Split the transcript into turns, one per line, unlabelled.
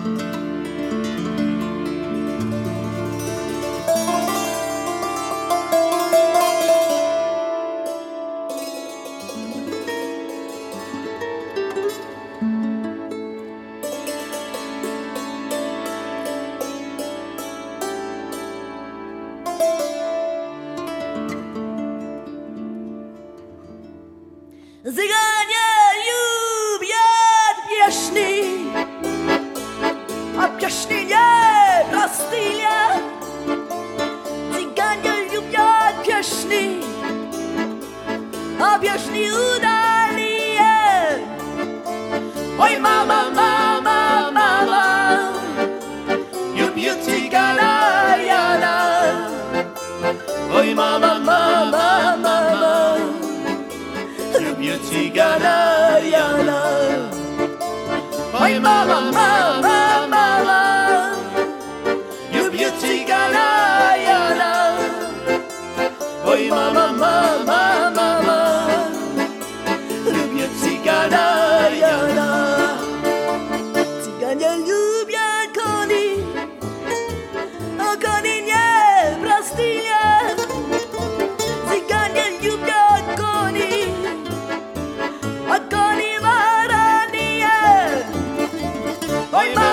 Cyganie lubią pieśni, a pieśni nie Brazylia. Cyganie lubią pieśni, a pieśni udali. Oj mama, mama, mama, lubię cygana Jana. Oj mama, mama, mama, lubię cygana Jana. Oj mama, mama, mama, lubię cygana Jana. Oj mama, mama, mama, lubię cygana Jana. Cyganie lubią koni, a koni nie Brazylia. Cyganie lubią koni, a koni waranie. Oj